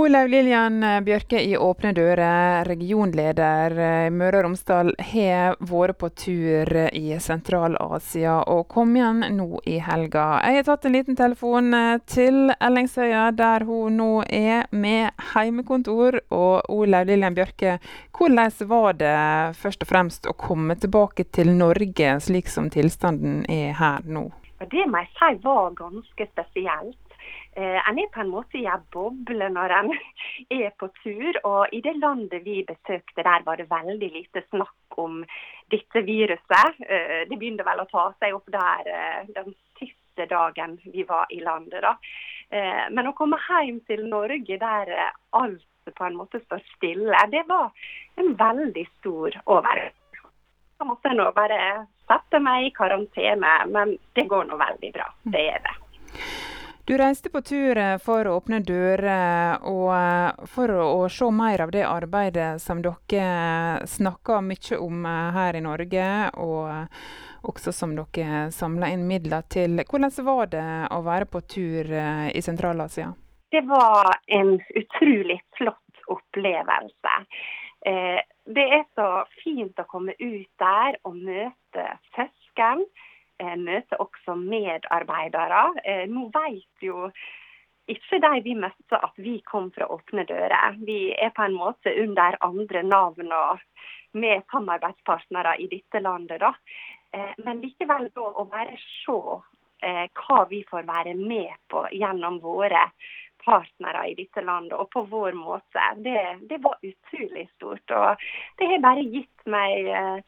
Olaug Liljan Bjørke i Åpne dører, regionleder i Møre og Romsdal, har vært på tur i Sentral-Asia og kom igjen nå i helga. Jeg har tatt en liten telefon til Ellingsøya, der hun nå er med heimekontor. Og Olaug Liljan Bjørke, hvordan var det først og fremst å komme tilbake til Norge, slik som tilstanden er her nå? Det må jeg si var ganske spesielt. En er på en måte i en boble når en er på tur, og i det landet vi besøkte der var det veldig lite snakk om dette viruset. Det begynte vel å ta seg opp der den siste dagen vi var i landet da. Men å komme hjem til Norge der alt på en måte står stille, det var en veldig stor overraskelse. Jeg måtte nå bare sette meg i karantene, men det går nå veldig bra, det er det. Du reiste på tur for å åpne dører og for å se mer av det arbeidet som dere snakker mye om her i Norge, og også som dere samler inn midler til. Hvordan var det å være på tur i Sentral-Asia? Det var en utrolig flott opplevelse. Det er så fint å komme ut der og møte søsken, møte også medarbeidere. Nå vet jo ikke de vi møtte at vi kom fra Åpne dører. Vi er på en måte under andre navn og med samarbeidspartnere i dette landet da. Men likevel da å bare se hva vi får være med på gjennom våre partnere i dette landet og på vår måte. Det var utrolig stort, og det har bare gitt meg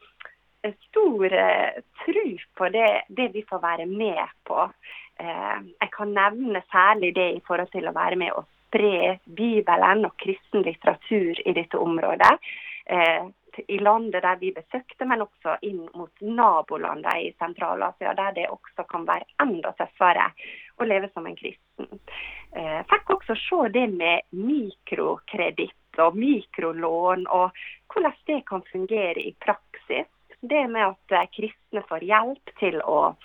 stor tro på det vi får være med på. Jeg kan nevne særlig det i forhold til å være med og spre Bibelen og kristen litteratur i dette området. I landet der vi besøkte, men også inn mot nabolandet i Sentral-Asia, der det også kan være enda tøffere å leve som en kristen. Fikk også se det med mikrokreditt og mikrolån, og hvordan det kan fungere i praksis. Det med at kristne får hjelp til å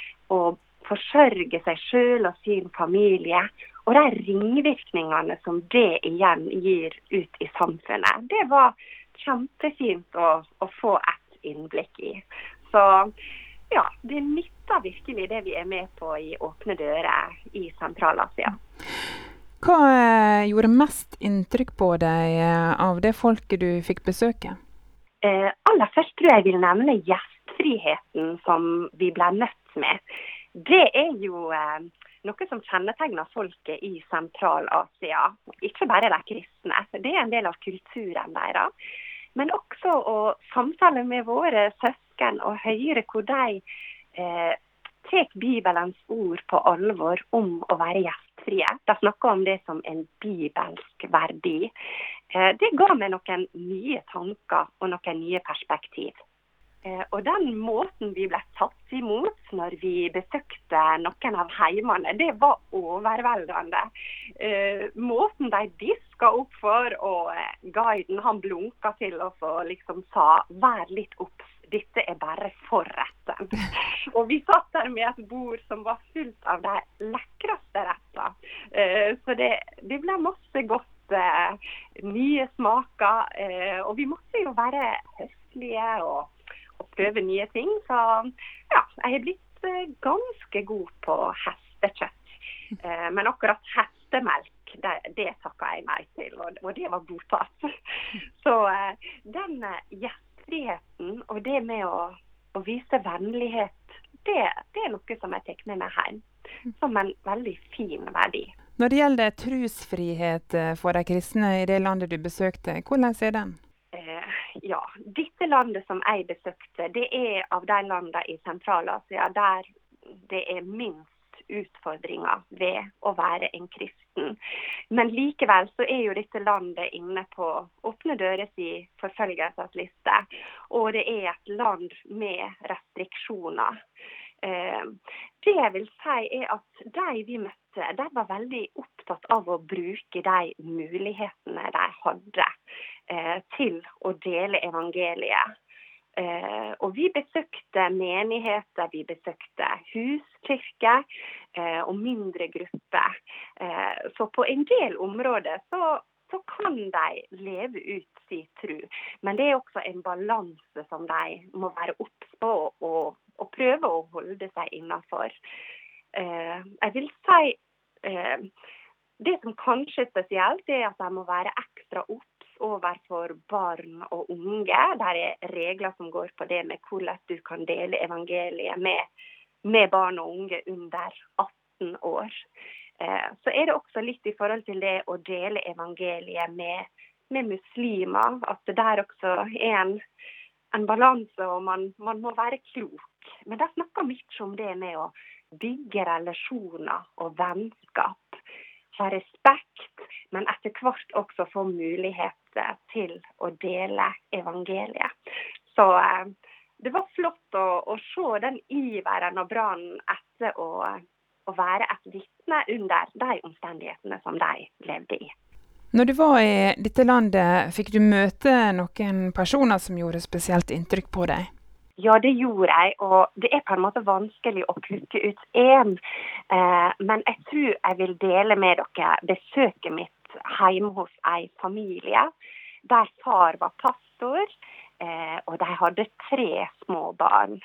forsørge seg selv og sin familie, og de ringvirkningene som det igjen gir ut i samfunnet. Det var kjempefint å få et innblikk i. Så ja, det nytter virkelig det vi er med på i Åpne dører i Sentral-Asia. Hva gjorde mest inntrykk på deg av det folket du fikk besøke? Aller først tror jeg vil nevne gjestfriheten som vi ble møtt med. Det er jo noe som kjennetegner folket i Sentral-Asia. Ikke bare de kristne, det er en del av kulturen deres. Men også å samtale med våre søsken og høre hvor de tek Bibelens ord på alvor om å være gjestfrie. De snakker om det som en bibelsk verdi. Det ga meg noen nye tanker og noen nye perspektiv. Og den måten vi ble tatt imot når vi besøkte noen av heimene, det var overveldende. Måten de disket opp for, og guiden han blunket til oss og liksom sa, vær litt opps, dette er bare forretten. Og vi satt der med et bord som var fullt av de lekreste retter. Så det ble masse godt, nye smaker, og vi måtte jo være høflige og prøve nye ting. Så ja, jeg har blitt ganske god på hestekjøtt. Men akkurat hestemelk, det takket jeg nei til, og det var godtatt. Så den gjestfriheten og det med å vise vennlighet, det er noe som jeg tar med meg hjem, som en veldig fin verdi. Når det gjelder trosfrihet for de kristne i det landet du besøkte, hvordan er den? Ja, dette landet som jeg besøkte, det er av de landene i Sentral-Asia der det er minst utfordringer ved å være en kristen. Men likevel så er jo dette landet inne på Åpne døres i forfølgelsesliste, og det er et land med restriksjoner. Det jeg vil si er at de vi møtte, de var veldig opptatt av å bruke de mulighetene de hadde til å dele evangeliet. Og vi besøkte menigheter, vi besøkte huskirker og mindre grupper. Så på en del områder så kan de leve ut sin tro. Men det er også en balanse som de må være obs på og prøve å holde seg innenfor. Jeg vil si det som kanskje er spesielt er at de må være ekstra obs overfor barn og unge. Der er regler som går på det med hvordan du kan dele evangeliet med barn og unge under 18 år. Så er det også litt i forhold til det å dele evangeliet med muslimer, at det der også er en balanse, og man må være klok. Men da snakker vi ikke om det med å bygge relasjoner og vennskap. Ha respekt, men etter hvert også få muligheter til å dele evangeliet. Så det var flott å se den iveren og brannen etter å være et vitne under de omstendighetene som de levde i. Når du var i dette landet, fikk du møte noen personer som gjorde spesielt inntrykk på deg? Ja, det gjorde jeg, og det er på en måte vanskelig å plukke ut en. Men jeg tror jeg vil dele med dere besøket mitt hjemme hos en familie, der far var pastor, og de hadde 3 små barn.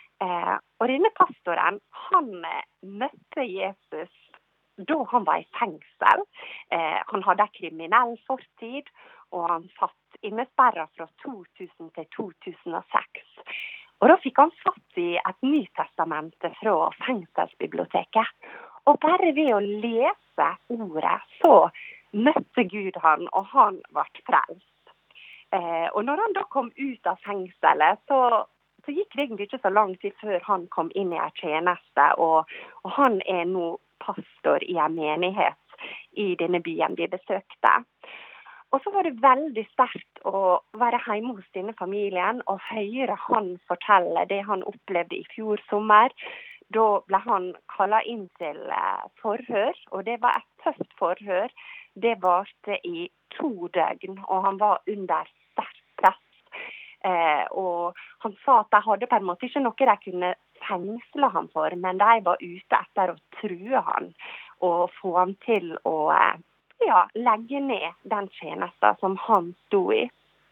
Og denne pastoren, han møtte Jesus da han var i fengsel. Han hadde en kriminell fortid, og han satt innesperret fra 2000 til 2006. Og da fikk han fatt i et nytestamente fra fengselsbiblioteket. Og bare ved å lese ordet, så møtte Gud han, og han ble frelst. Og når han da kom ut av fengselet, så gikk det egentlig ikke så lang tid før han kom inn i en tjeneste, og han er nå pastor i en menighet i denne byen vi besøkte. Og så var det veldig sterkt å være hjemme hos denne familien og høre han fortelle det han opplevde i fjor sommer. Da ble han kallet inn til forhør, og det var et tøft forhør. Det varte i 2 døgn, og han var under sterkt press. Og han sa at de hadde på en måte ikke noe de kunne fengsle han for, men de var ute etter å true han og få han til å legge ned den tjenesten som han stod i.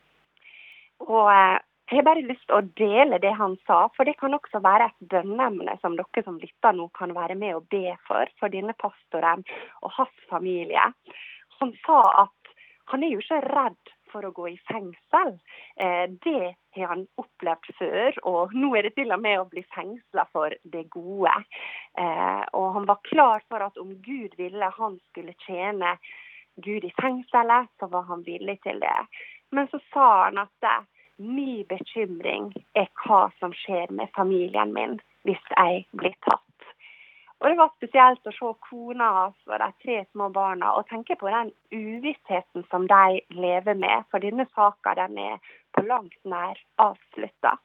Og jeg har bare lyst til å dele det han sa, for det kan også være et bønneemne som dere som lytter nå kan være med og be for denne pastoren og hans familie. Han sa at han er jo ikke redd for å gå i fengsel. Det har han opplevd før, og nå er det til og med å bli fengslet for det gode. Og han var klar for at om Gud ville han skulle tjene Gud i fengselet, så var han villig til det. Men så sa han at min bekymring er hva som skjer med familien min hvis jeg blir tatt. Og det var spesielt å se kona hans og de 3 små barna og tenke på den uvissheten som de lever med, for denne saken den er på langt nær avsluttet.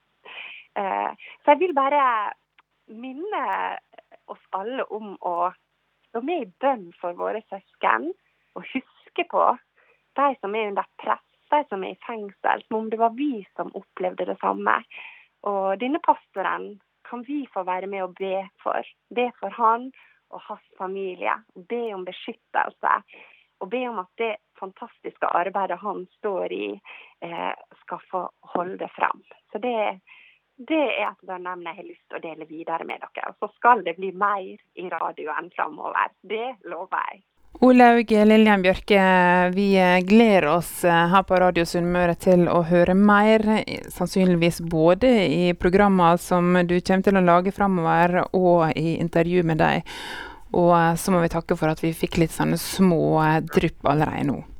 Så jeg vil bare minne oss alle om å stå med i bønn for våre søsken, og huske på de som er under press, de som er i fengsel, som om det var vi som opplevde det samme. Og denne pastoren kan vi få være med og be for. Be for han og hans familie. Be om beskyttelse. Og be om at det fantastiske arbeidet han står i, skal få holde frem. Så det er et bønneemne jeg har lyst til å dele videre med dere. Så skal det bli mer i radioen fremover. Det lover jeg. Olaug Lillian Bjørke, vi gleder oss her på Radio Sunnmøre til å høre mer, sannsynligvis både i programmer som du kommer til å lage fremover, og i intervju med deg. Og så må vi takke for at vi fikk litt sånne små drypp allerede nå.